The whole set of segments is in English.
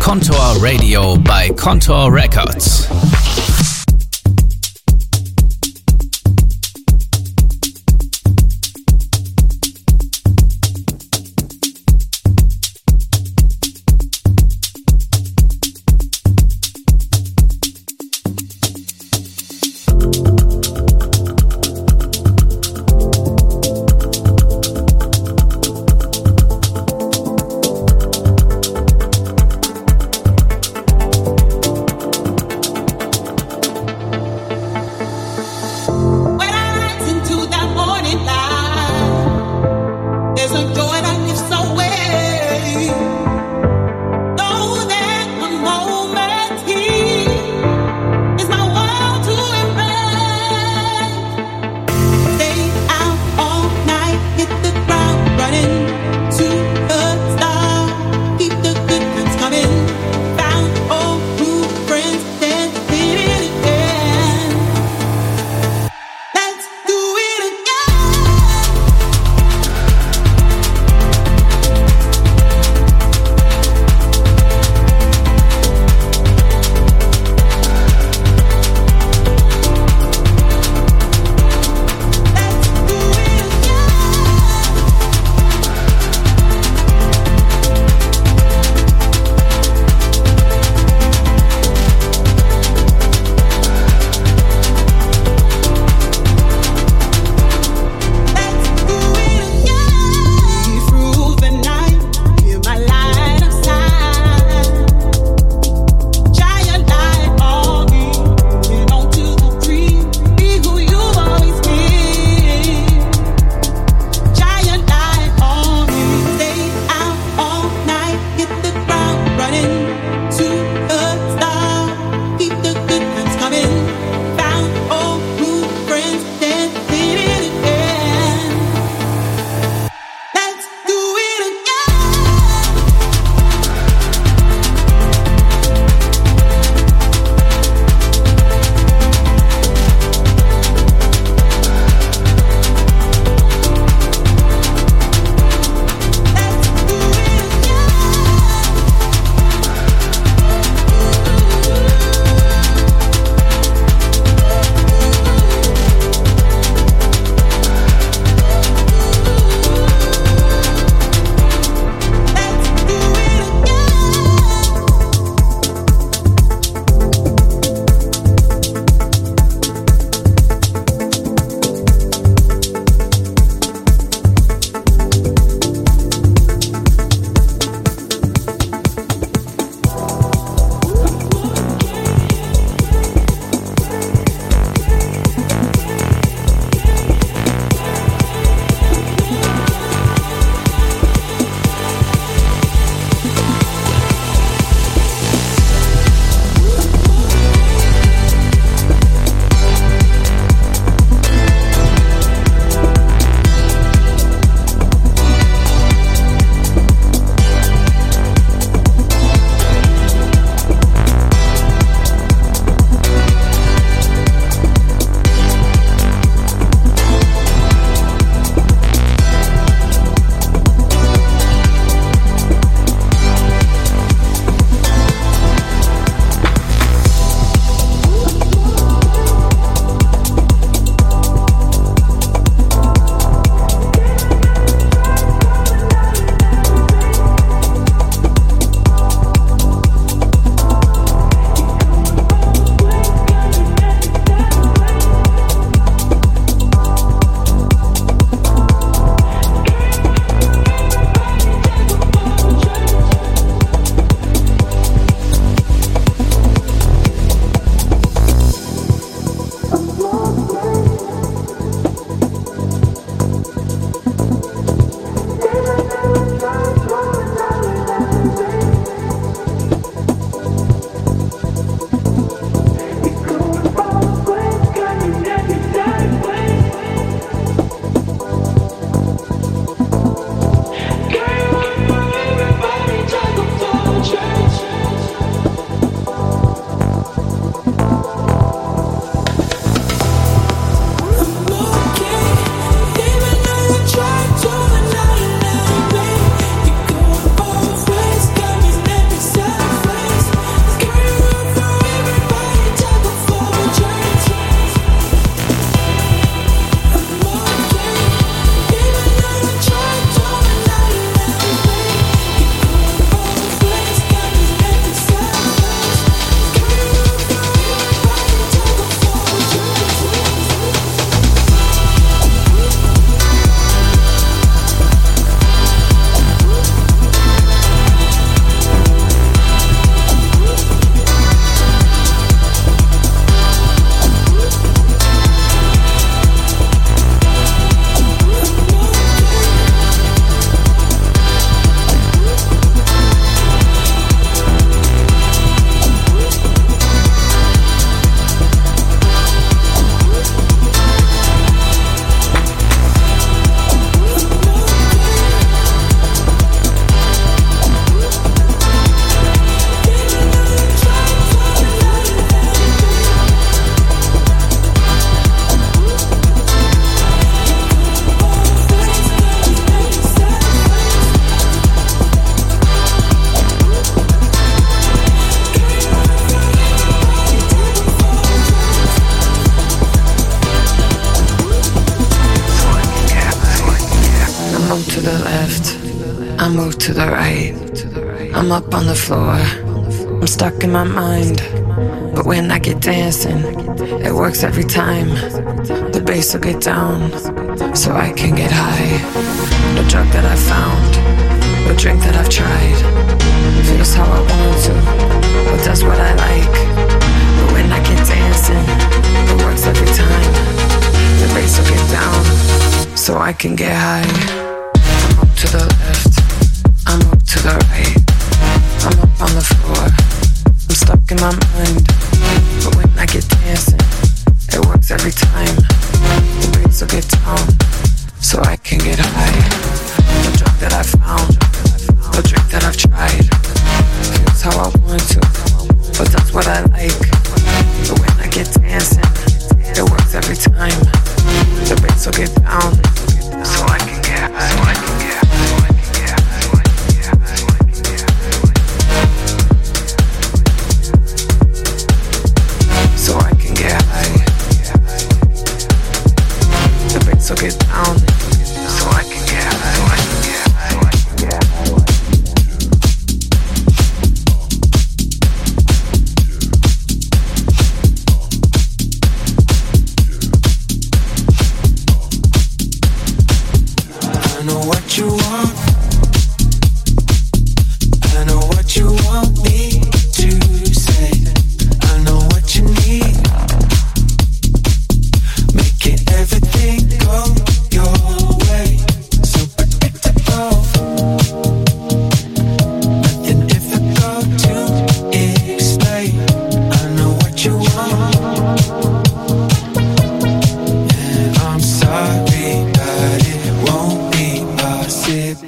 Contour Radio bei Contour Records. I move to the right. I'm up on the floor. I'm stuck in my mind. But when I get dancing, it works every time. The bass will get down, so I can get high. The drug that I found, the drink that I've tried, feels how I want to, but does what I like. But when I get dancing, it works every time. The bass will get down, so I can get high. I'm up to the left, I'm up to the right. I'm up on the floor, I'm stuck in my mind. But when I get dancing, it works every time. The bass will get down, so I can get high. The drug that I found, the drink that I've tried, feels how I want to, but that's what I like. But when I get dancing, it works every time. The bass will get down, so I can get high. So I can get high. So I can get high. The bass will get down, so I can get high. So I can get high. So I can get high. I know what you want. I know what you want me to say. I know what you need. Making everything go your way. So predictable. Nothing difficult to explain. I know what you want. And I'm sorry that it won't be possible.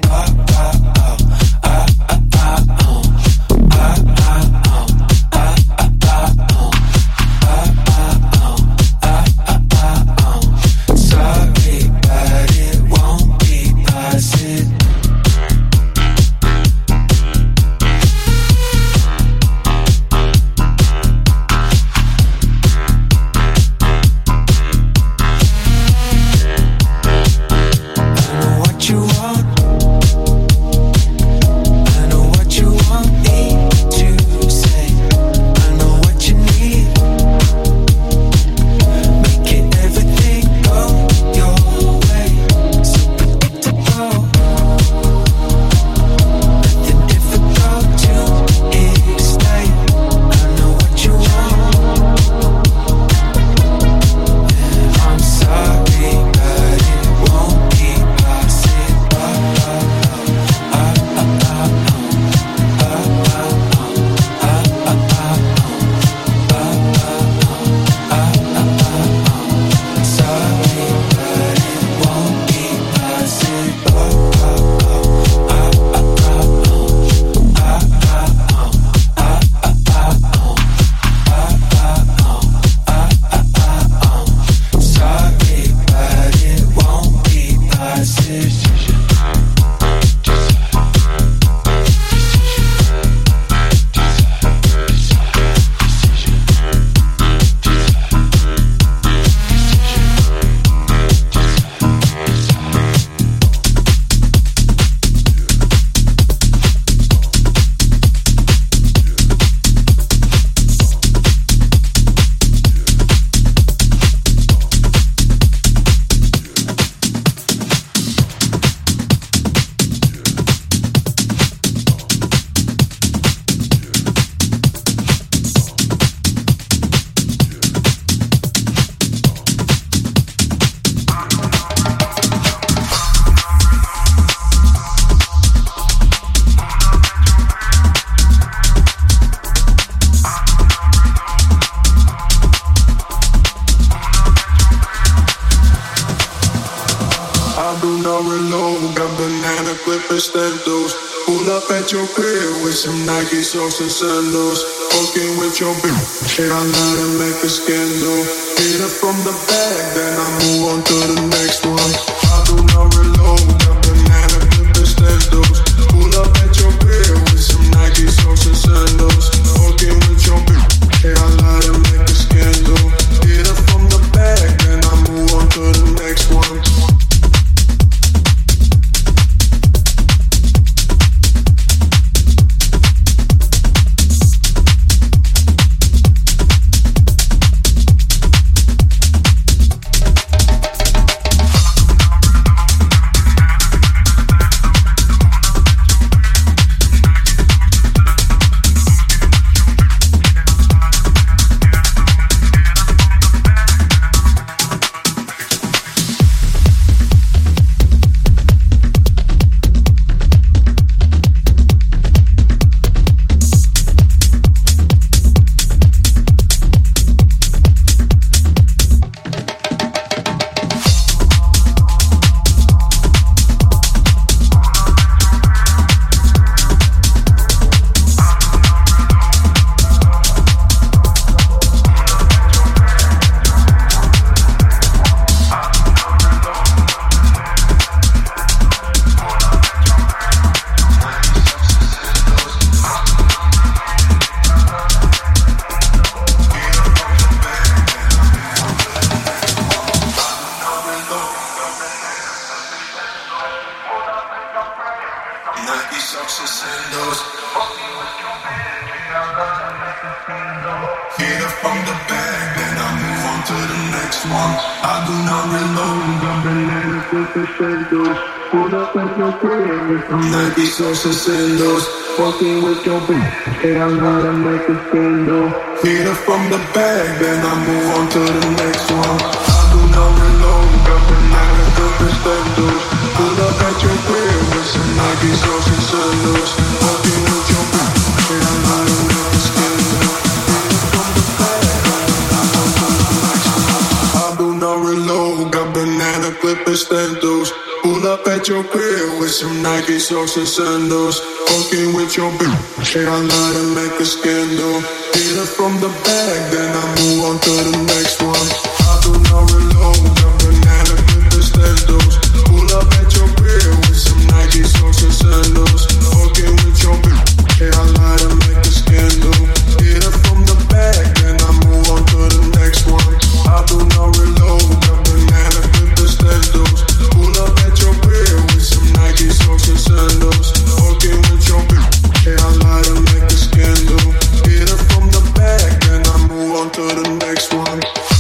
Pull up at your crib with some Nike socks and sandals. Fucking with your bitch, and I let her make a scandal. Hit her from the back, then I move on to the next one. I do not reload, got banana clip extendos. Pull up at your crib with some Nike socks and sandals. Fucking with your bitch, and I let her make a scandal. Hit her from the back, then I move on to the next one. from the bag, then I move on to the next one. I do not reload, I'm banana with the sandals. Pull up at your crib with some Nike sauces sandals. Walking with your bitch, hey, I gotta make a scandal. Hit her from the bag, then I move on to the next one. I do not reload, I'm banana with the sandals. Pull up at your crib with some Nike sauces sandals. Walking with your bitch, hey, I gotta make a scandal. Hit her from the bag, then I move on to the next one. I do not reload, got banana clippers sandals. Pull up at your crib with some Nike socks and sandals. Walking with your bitch, hey, I gotta make a scandal. Hit her from the bag, then I move on to the next one. I do not reload, got banana clippers sandals. Pull up at your crib with some Nike socks and sandals. Walking with your bitch, hey, I gotta make a scandal. Hit her from the bag, then I move on to the next one. I do not reload, got banana clippers sandals. Pull up at your crib with some Nike socks and sandals. Walking with your bitch, hey, I gotta make a scandal. Hit her from the bag, then I move on to the next one.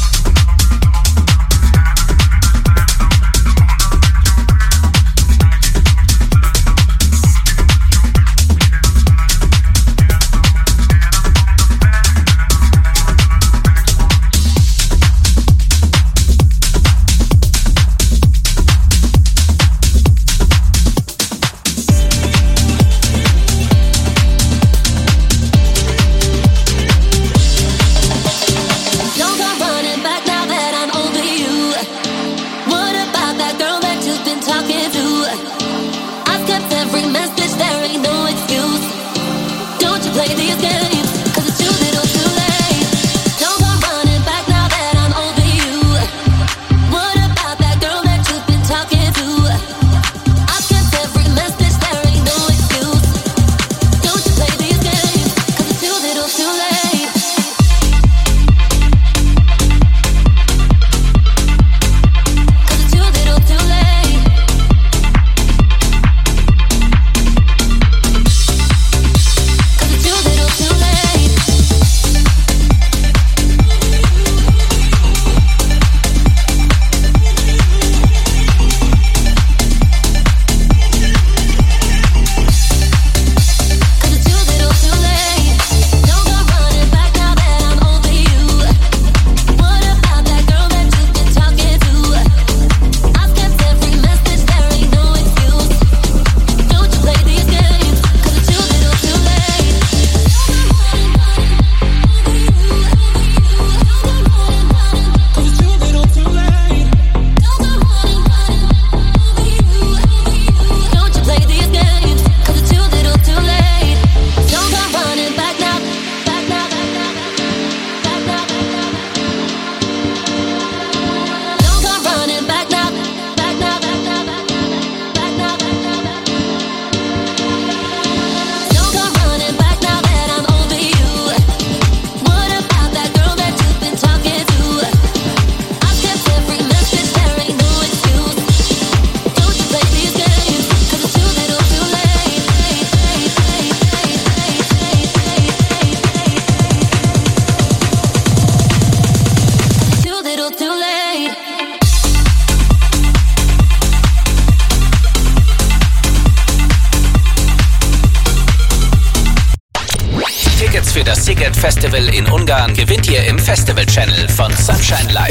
Festival in Ungarn gewinnt ihr im Festival-Channel von Sunshine Live.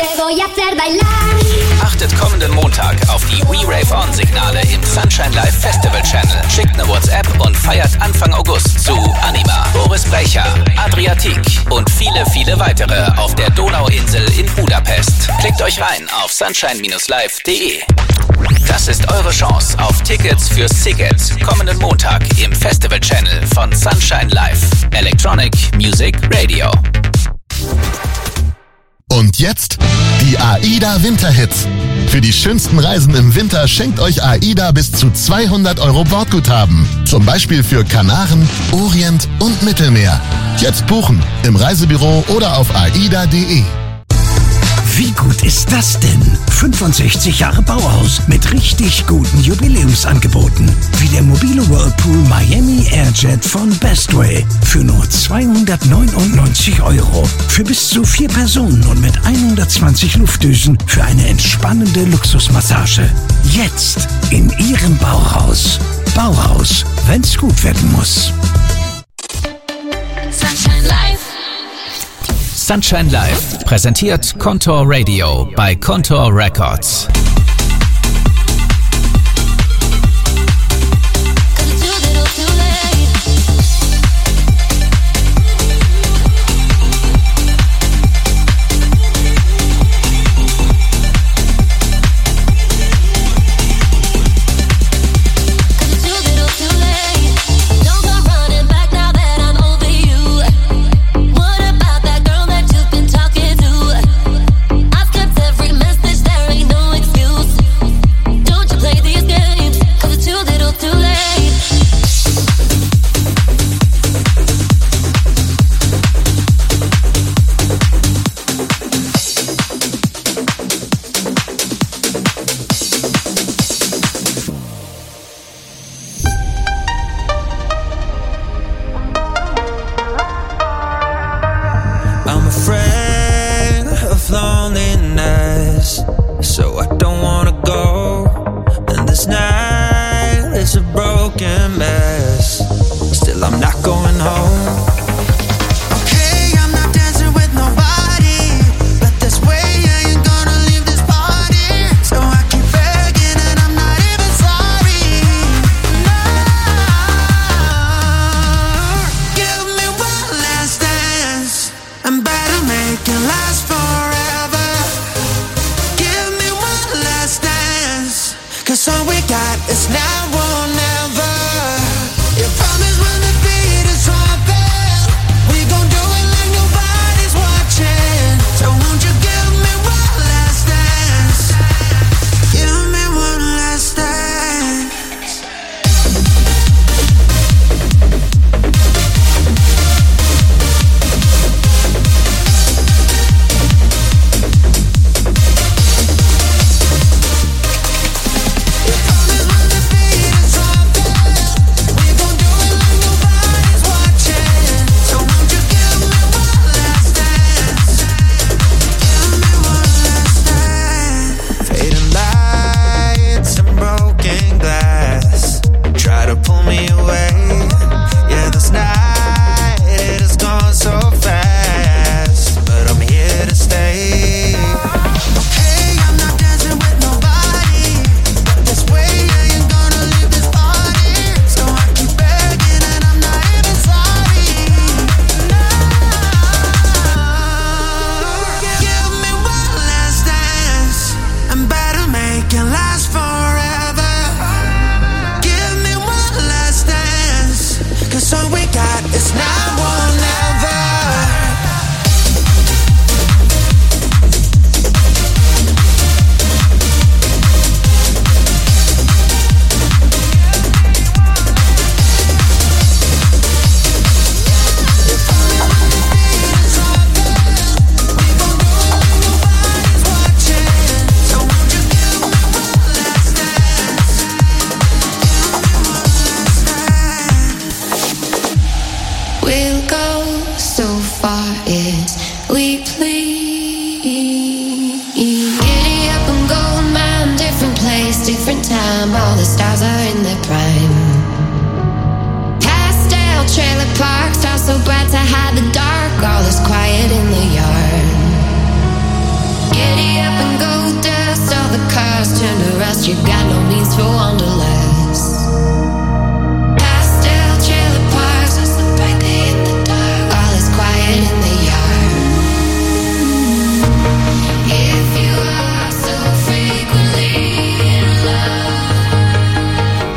Achtet kommenden Montag auf die We Rave On-Signale im Sunshine Live Festival-Channel. Schickt eine WhatsApp und feiert Anfang August zu Anima, Boris Brecher, Adriatik und viele, viele weitere auf der Donauinsel in Budapest. Klickt euch rein auf sunshine-live.de. Das ist eure Chance auf Tickets für Siget kommenden Montag im Festival-Channel von Sunshine Live. Electronic Music Radio. Und jetzt die AIDA Winterhits. Für die schönsten Reisen im Winter schenkt euch AIDA bis zu 200 € Bordguthaben. Zum Beispiel für Kanaren, Orient und Mittelmeer. Jetzt buchen im Reisebüro oder auf aida.de. Wie gut ist das denn? 65 Jahre Bauhaus mit richtig guten Jubiläumsangeboten. Wie der mobile Whirlpool Miami Airjet von Bestway für nur 299 €. Für bis zu 4 Personen und mit 120 Luftdüsen für eine entspannende Luxusmassage. Jetzt in Ihrem Bauhaus. Bauhaus, wenn's gut werden muss. Sunshine Live präsentiert Contour Radio bei Contour Records.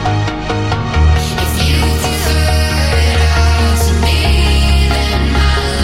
My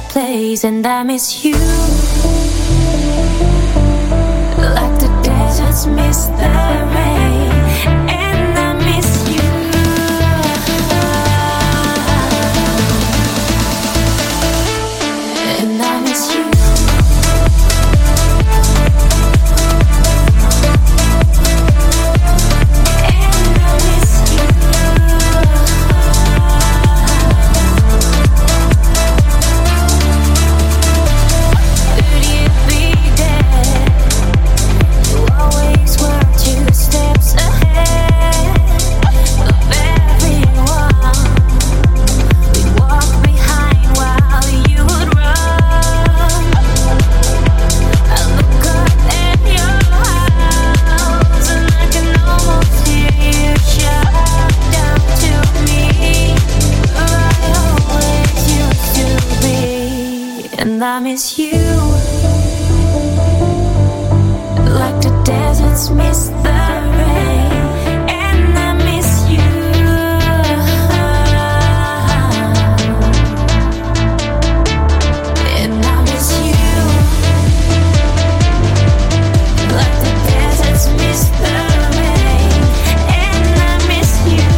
place, and I miss you. Like the deserts miss the rain, and I miss you. And I miss you. And I miss you. Like the deserts miss the rain, and I miss you. And I miss you. Like the deserts miss the rain, and I miss you.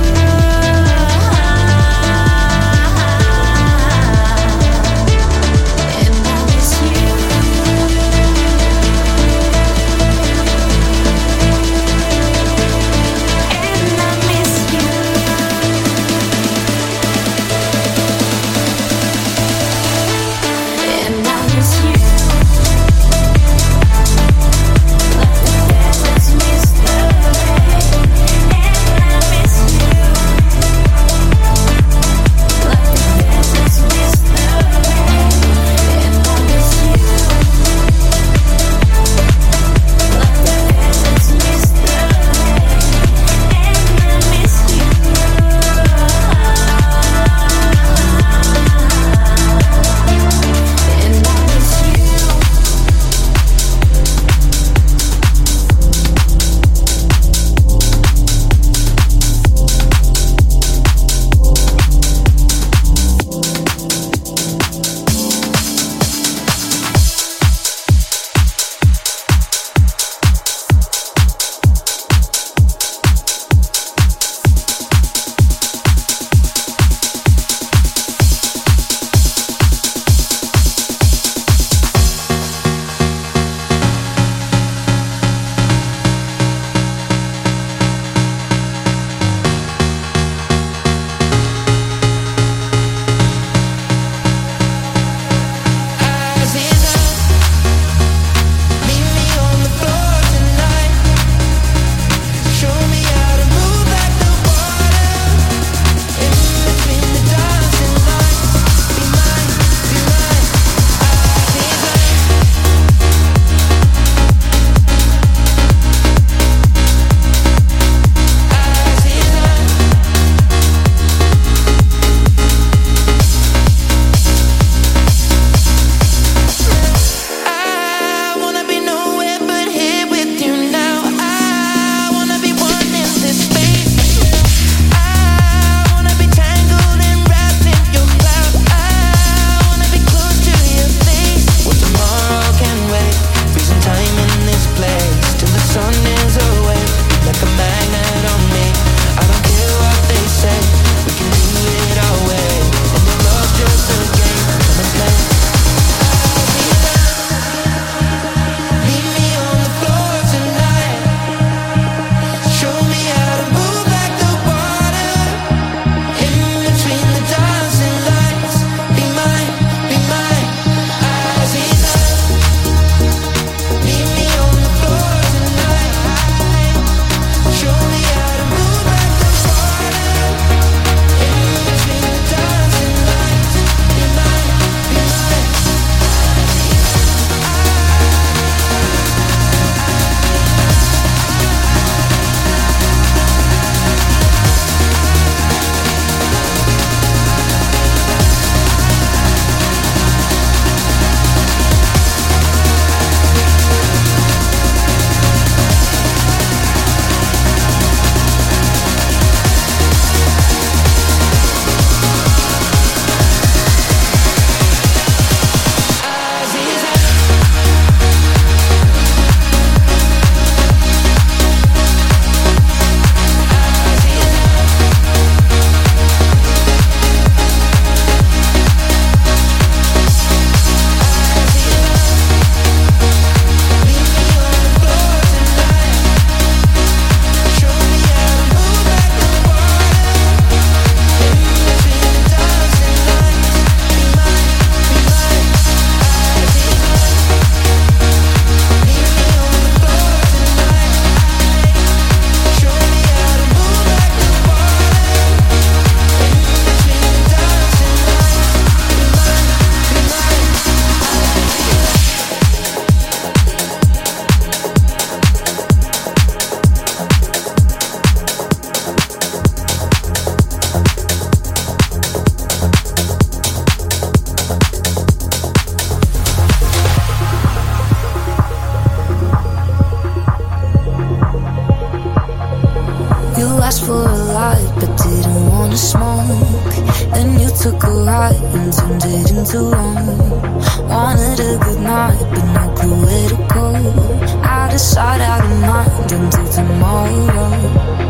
took a right and turned it into wrong. Wanted a good night, but no clue where to go. Out of sight, out of mind until tomorrow.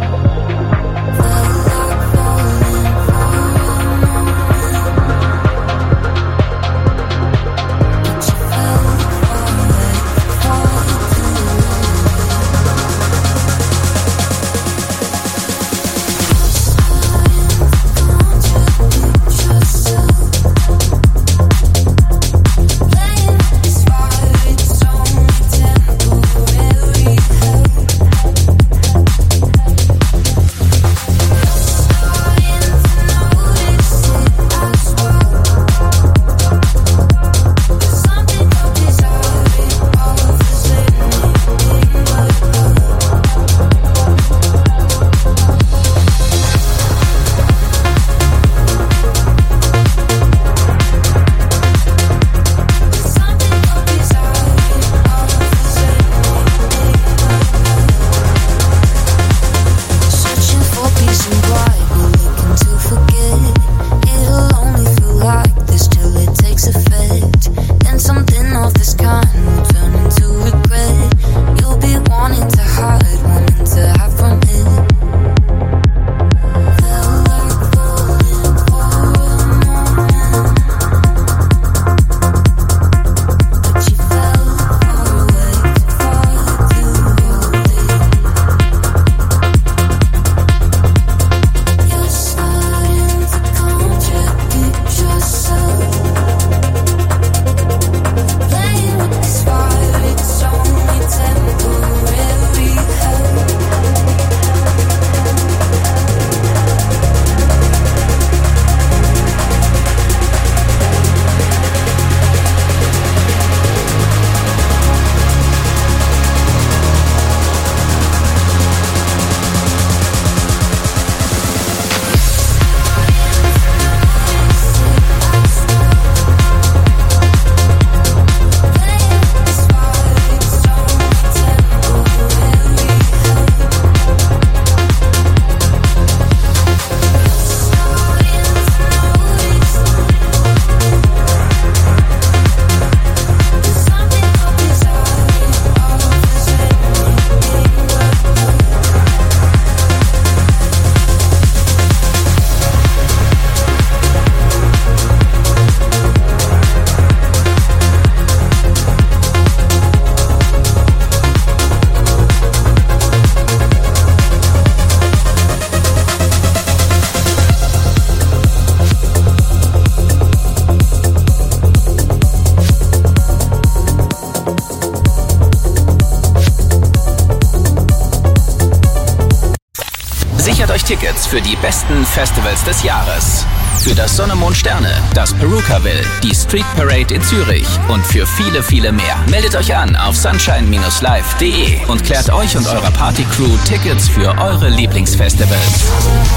Tickets für die besten Festivals des Jahres. Für das Sonne, Mond, Sterne, das Perukaville, die Street Parade in Zürich und für viele, viele mehr. Meldet euch an auf sunshine-live.de und klärt euch und eurer Partycrew Tickets für eure Lieblingsfestivals.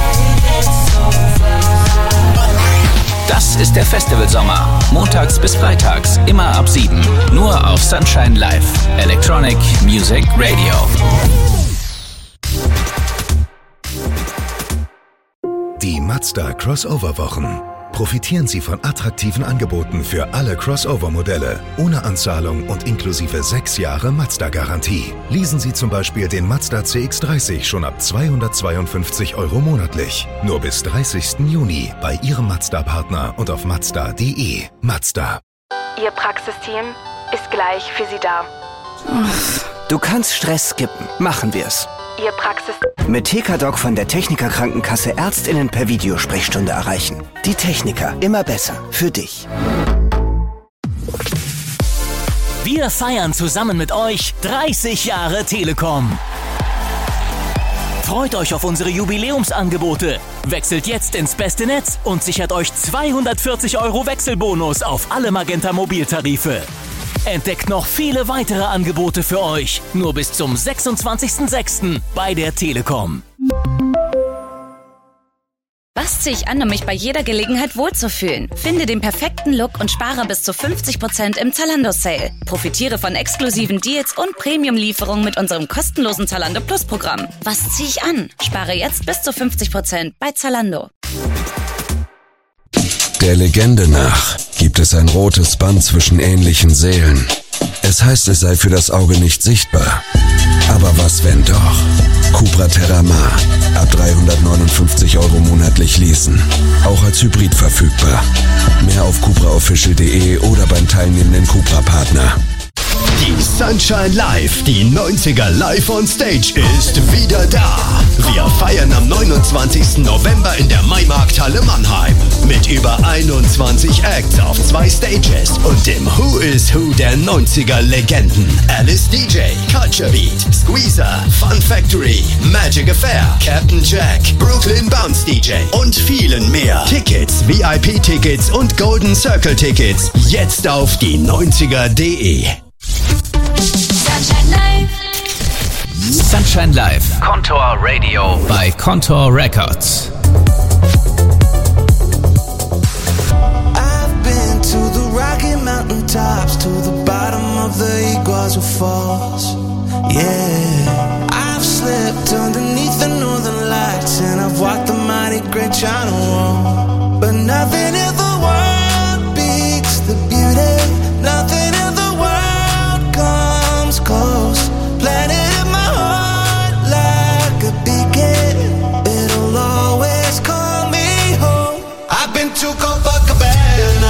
Das ist der Festivalsommer. Montags bis freitags, immer ab 7. Nur auf Sunshine Live. Electronic Music Radio. Die Mazda Crossover-Wochen. Profitieren Sie von attraktiven Angeboten für alle Crossover-Modelle, ohne Anzahlung und inklusive 6 Jahre Mazda-Garantie. Leasen Sie zum Beispiel den Mazda CX-30 schon ab 252 € monatlich. Nur bis 30. Juni bei Ihrem Mazda-Partner und auf Mazda.de. Mazda. Ihr Praxisteam ist gleich für Sie da. Du kannst Stress skippen. Machen wir's. Ihr Praxis... Mit TKDoc von der Techniker Krankenkasse ÄrztInnen per Videosprechstunde erreichen. Die Techniker, immer besser. Für dich. Wir feiern zusammen mit euch 30 Jahre Telekom. Freut euch auf unsere Jubiläumsangebote. Wechselt jetzt ins beste Netz und sichert euch 240 € Wechselbonus auf alle Magenta Mobiltarife. Entdeckt noch viele weitere Angebote für euch. Nur bis zum 26.06. bei der Telekom. Was ziehe ich an, um mich bei jeder Gelegenheit wohlzufühlen? Finde den perfekten Look und spare bis zu 50% im Zalando-Sale. Profitiere von exklusiven Deals und Premium-Lieferungen mit unserem kostenlosen Zalando Plus-Programm. Was ziehe ich an? Spare jetzt bis zu 50% bei Zalando. Der Legende nach gibt es ein rotes Band zwischen ähnlichen Seelen. Es heißt, es sei für das Auge nicht sichtbar. Aber was, wenn doch? Cupra Terramar. Ab 359 € monatlich leasen. Auch als Hybrid verfügbar. Mehr auf cupraofficial.de oder beim teilnehmenden Cupra-Partner. Die Sunshine Live, die 90er Live on Stage ist wieder da. Wir feiern am 29. November in der Maimarkthalle Mannheim. Mit über 21 Acts auf 2 Stages und dem Who is Who der 90er Legenden. Alice DJ, Culture Beat, Squeezer, Fun Factory, Magic Affair, Captain Jack, Brooklyn Bounce DJ und vielen mehr. Tickets, VIP-Tickets und Golden Circle Tickets jetzt auf die90er.de. Sunshine Live, Contour Radio bei Contour Records. I've been to the Rocky Mountain tops, to the bottom of the Iguazu Falls. Yeah, I've slept underneath the northern lights, and I've walked the mighty Great China Wall. But nothing in the world beats the beauty. Nothing in the world comes close. Planted in my heart like a beacon. It'll always call me home. I've been to Copacabana,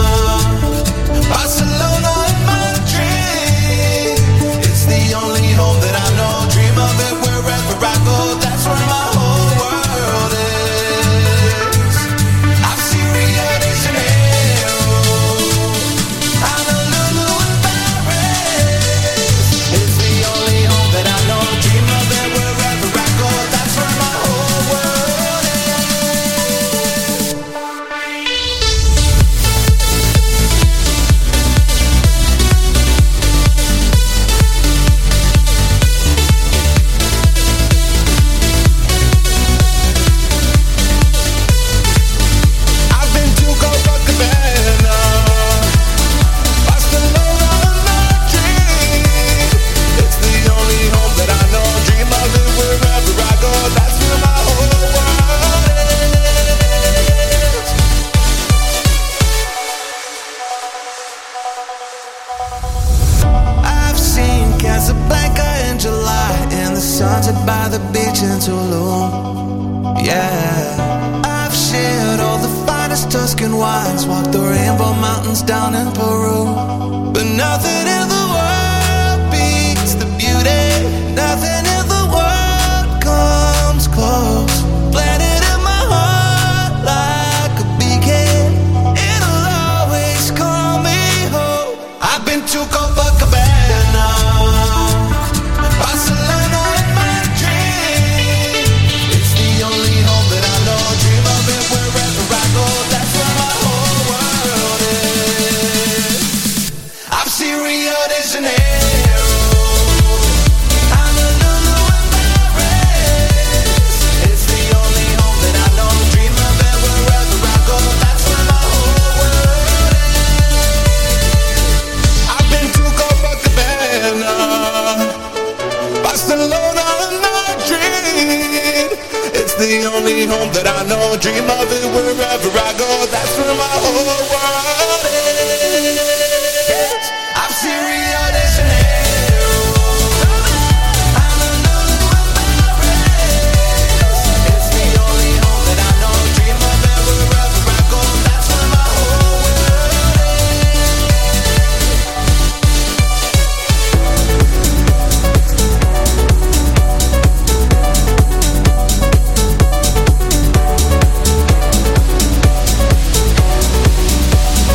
Barcelona in my dream. It's the only home that I know. Dream of it wherever I go. That's where my whole world is. I've seen Rio de Janeiro, Honolulu and Paris. It's the only home that I know. Dream of it wherever I go. That's where my whole world is. I've been to Copacabana, Barcelona in my dream. It's the only home that I know. Dream of it wherever I go. That's where my whole world is. I've seen Casablanca in July, and the sunset by the beach in Tulum. Yeah, I've shared all the finest Tuscan wines, walked the Rainbow Mountains down in Peru. But nothing in the world beats the beauty. Nothing in the world comes close. Planted in my heart like a beacon. It'll always call me home. I've been to Copacabana, Barcelona in my dream. It's the only home that I know. Dream of it wherever I go. That's where my whole world is. I've seen Rio de Janeiro, Honolulu and Paris. It's the only home that I know. Dream of it wherever I go. That's where my whole world is. I've been to Copacabana, Barcelona in my dream. It's the only home that I know. Dream of it wherever I go. That's where my whole world is. I've seen Rio de Janeiro, Honolulu and Paris. It's the only home that I know. Dream of it wherever I go. That's where my whole world is.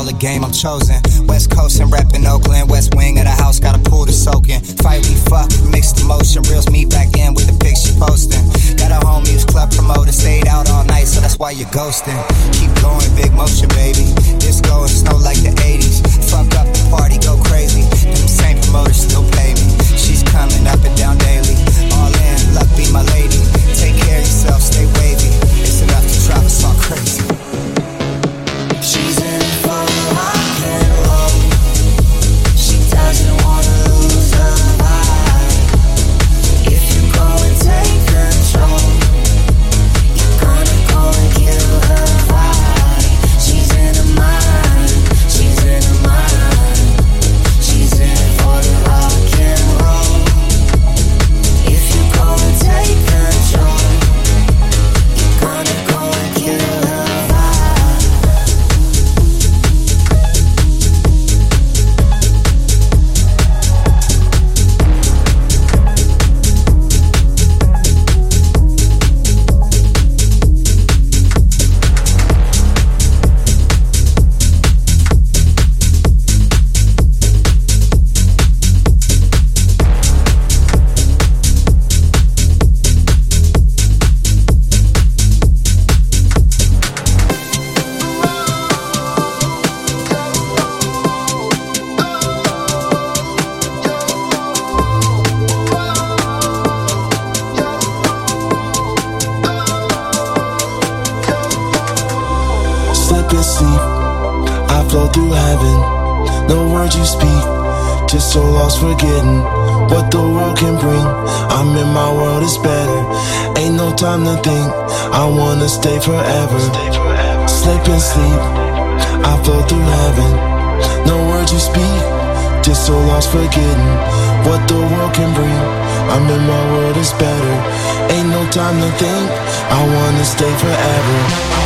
the game, I'm chosen. West Coast and reppin' Oakland. West wing of the house, got a pool to soak in. Fight, we fuck, mixed emotion. Reels me back in with the pics she posting. Got a home use club promoter. Stayed out all night, so that's why you're ghosting. Keep going, big motion, baby. Disco and snow like the 80s. Fuck up the party, go crazy. Them same promoters still pay me. She's coming up and down daily. All in, luck be my lady. Take care of yourself, stay wavy. It's enough to drive us all crazy. She's in it for the rock and roll. She doesn't wanna lose her vibe. If you go and take control, you're gonna go and kill her vibe. She's in her mind. She's in her mind. She's in it for the rock and roll. If you go and take control, you're gonna go and kill her vibe. Just so lost forgetting what the world can bring. I'm in my world, it's better. Ain't no time to think, I wanna stay forever. Slip and sleep, I flow through heaven. No words you speak, just so lost forgetting what the world can bring. I'm in my world, it's better. Ain't no time to think, I wanna stay forever.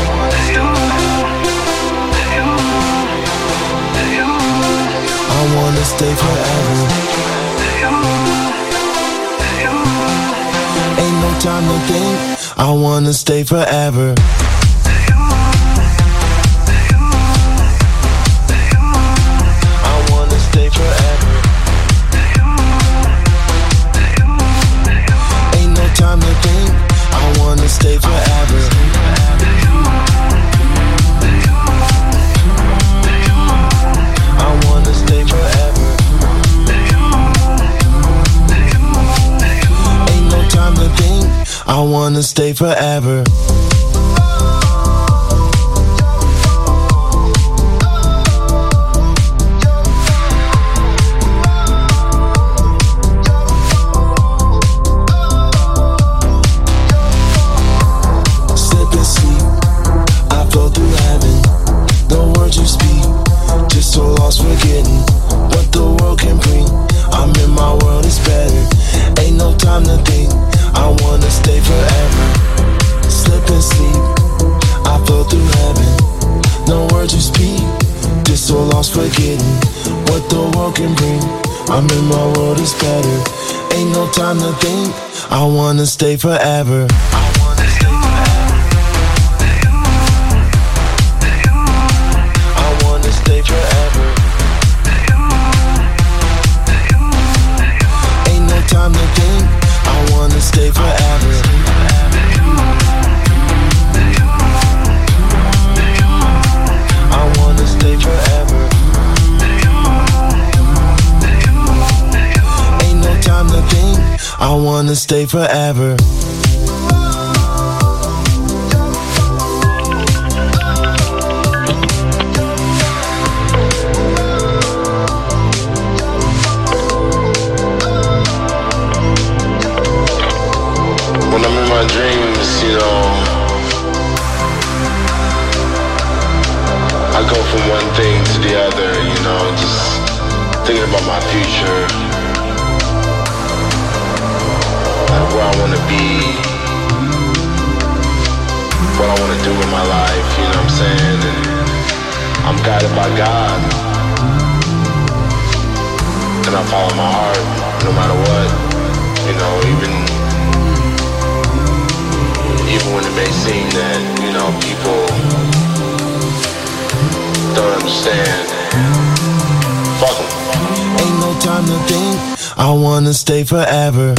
I wanna stay forever. Ain't no time to think, I wanna stay forever. I wanna stay forever. Ain't no time to think, I wanna stay forever. I wanna stay forever. Ain't no time to think, I wanna stay forever. Slip and sleep, I flow through heaven. No words you speak, just so lost forgetting what the world can bring. I'm in my world, it's better. Ain't no time to think, I wanna stay forever. Slip and sleep, I flow through heaven. No words you speak, just so lost forgetting what the world can bring. I'm in my world, it's better. Ain't no time to think, I wanna stay forever. Stay forever. Ain't no time to think, I wanna stay forever. I wanna stay forever. Ain't no time to think, I wanna stay forever. When I'm in my dreams, you know, I go from one thing to the other, you know, just thinking about my future, like where I want to be, what I want to do in my life, you know what I'm saying, and I'm guided by God, and I follow my heart, no matter what, you know, even when it may seem that, you know, people don't understand wanna stay forever.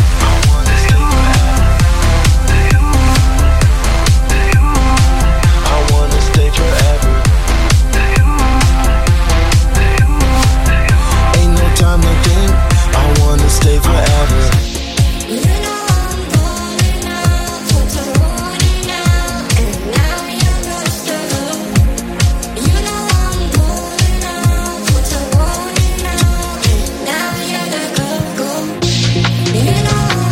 Stay forever. You know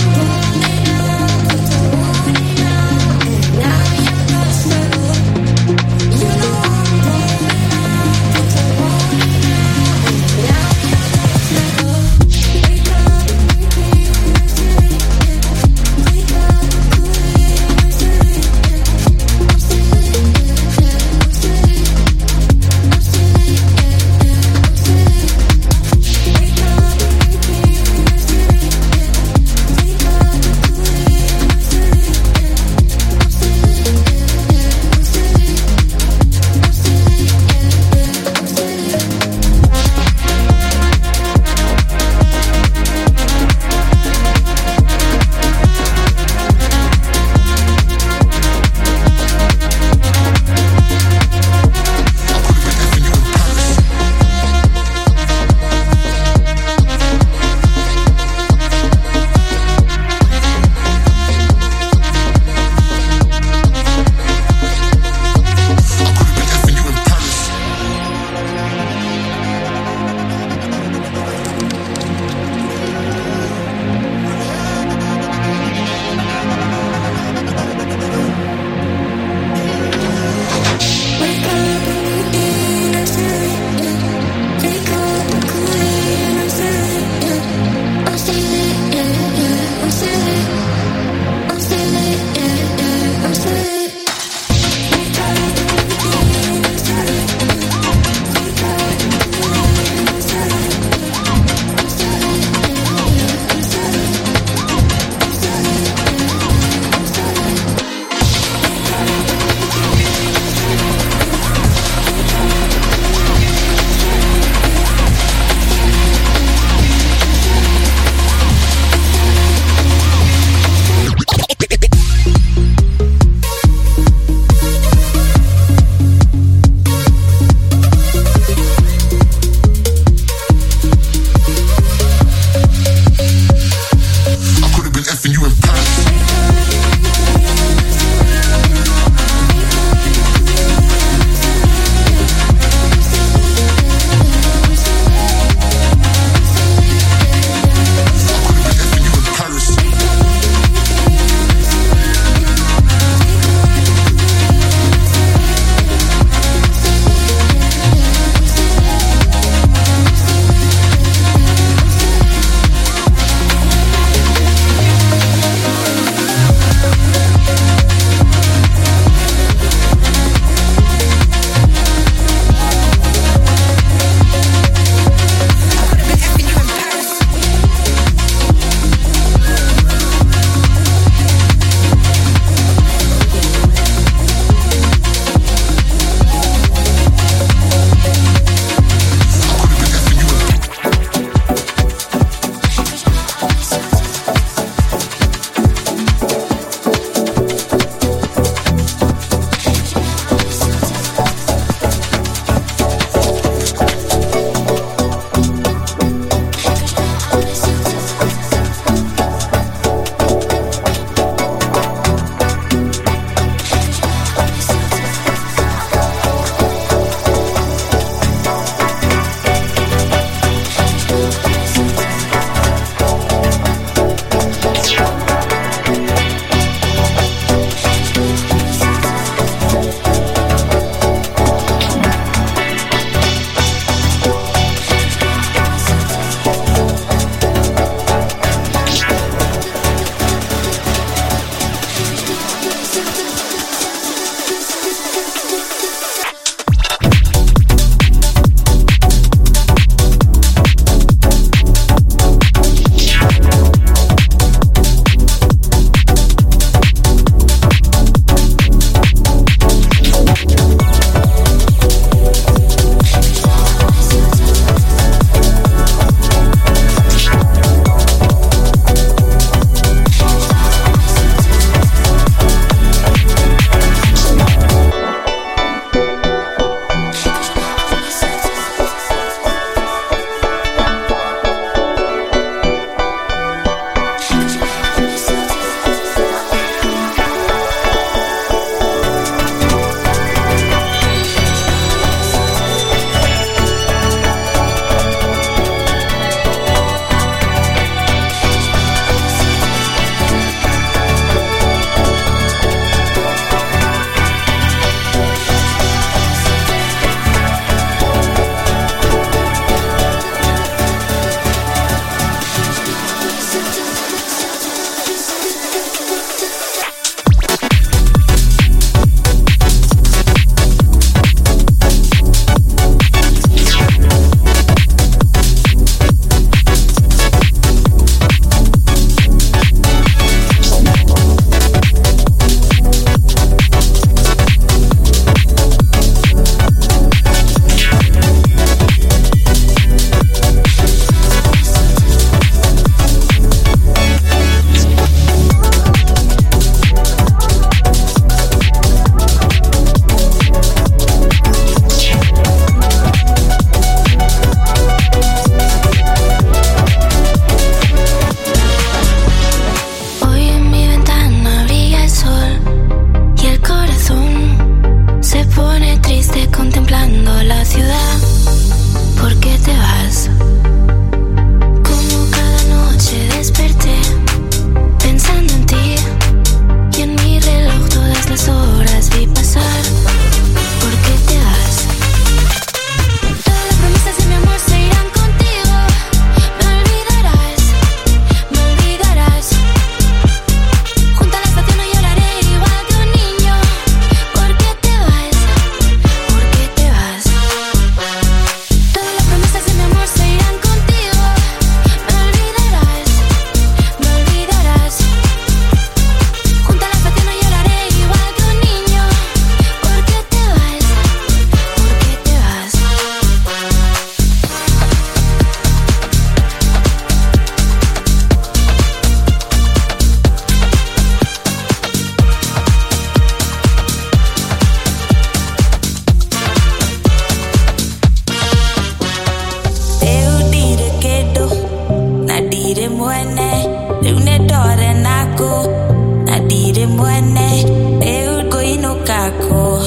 nadire mwene reu goinokako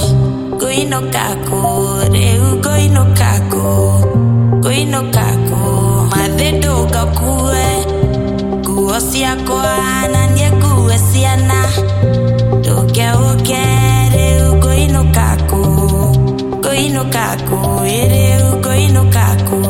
reu goinokako mathedo gakue guo ciakwa na nie gue ciana nduke reu goinokako reu goinokako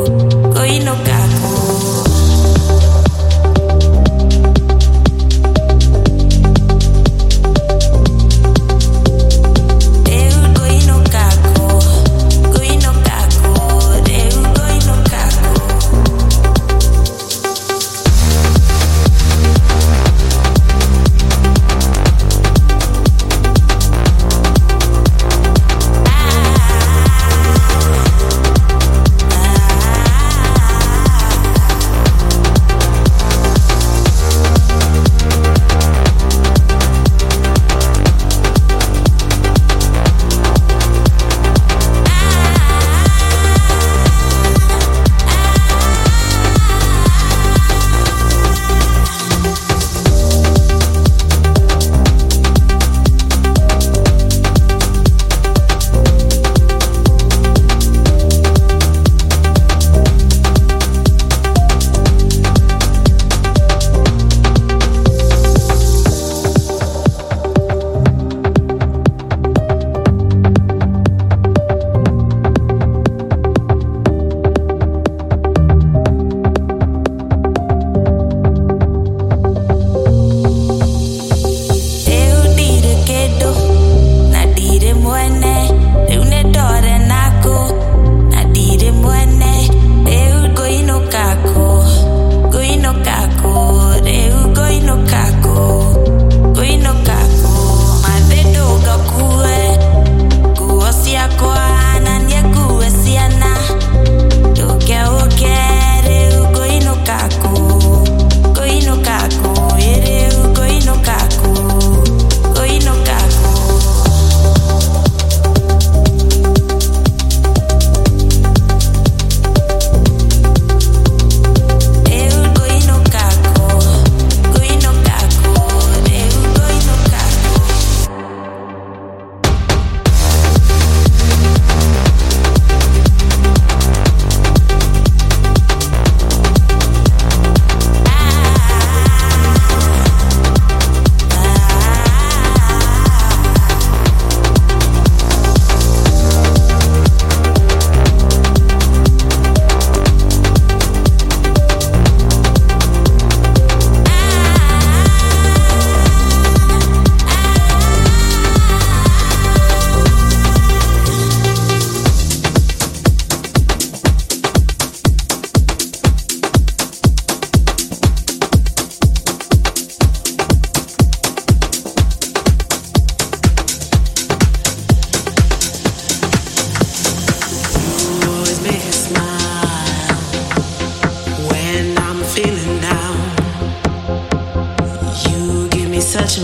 such a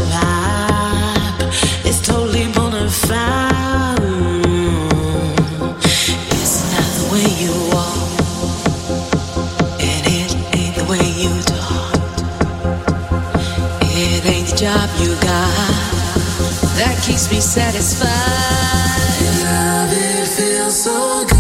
vibe. It's totally bona fide. It's not the way you walk, and it ain't the way you talk. It ain't the job you got that keeps me satisfied. Love, it feels so good.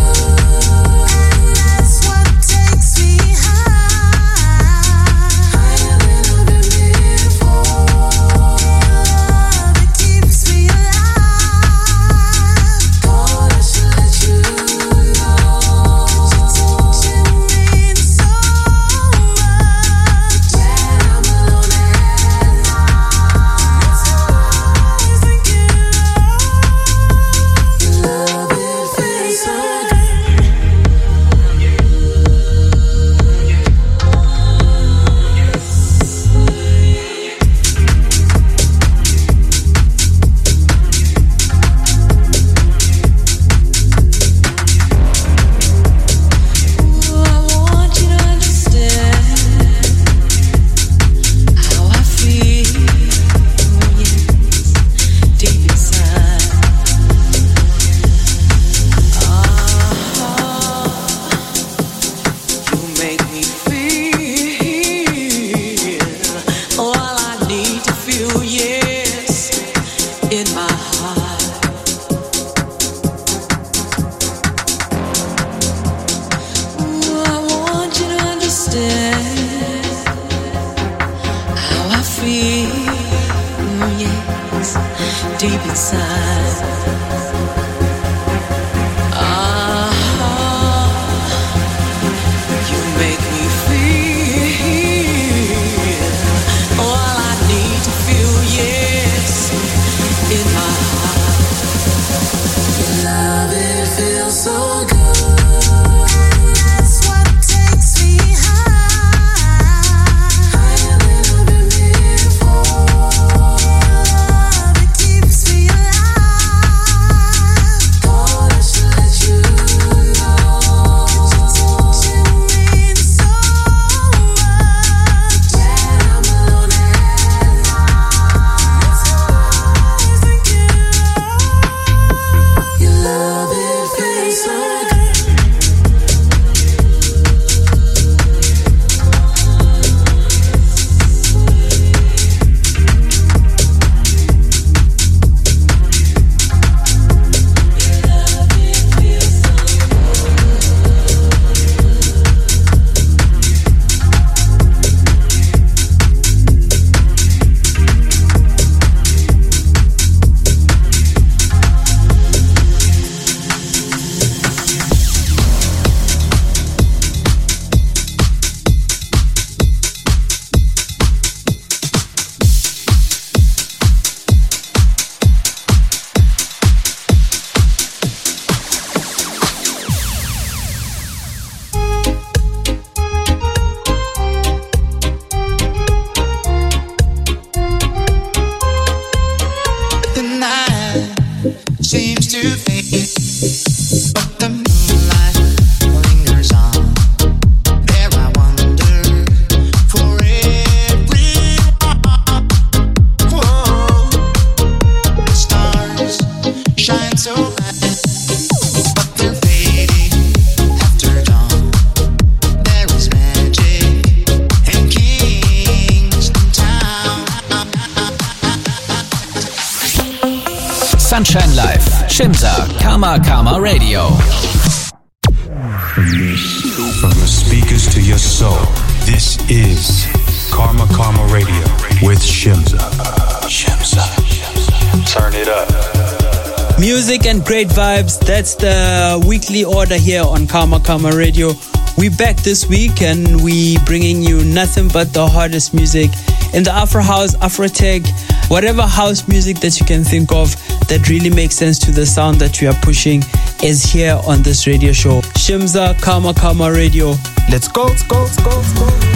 free. Yes, deep inside. You make me feel all I need to feel. Yes, in my heart. Your love, it feels so good. Sunshine Live, Shimza, Karma Radio. From the speakers to your soul, this is Karma Radio with Shimza. Turn it up. Music and great vibes, that's the weekly order here on Karma Radio. We back this week and we bringing you nothing but the hottest music in the Afro House, Afro Tech, whatever house music that you can think of that really makes sense to the sound that we are pushing is here on this radio show. Shimza, Karma Radio. Let's go.